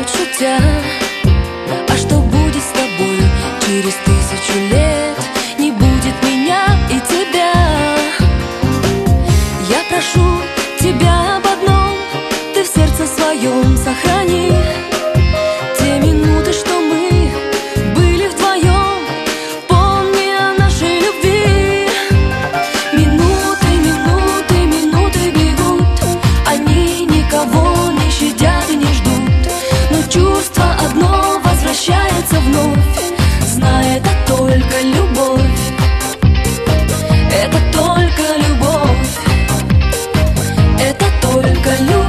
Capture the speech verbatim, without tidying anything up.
поют шутя. А что будет с тобою через тысячу лет? Не будет меня и тебя. Я прошу тебя об одном, ты в сердце своем сохрани те минуты, что мы были вдвоем. Помни о нашей любви. Минуты, минуты, минуты бегут, они никого не щадят и не ждут. Но чувство одно возвращается вновь, зная, это только любовь. Это только любовь. Это только любовь.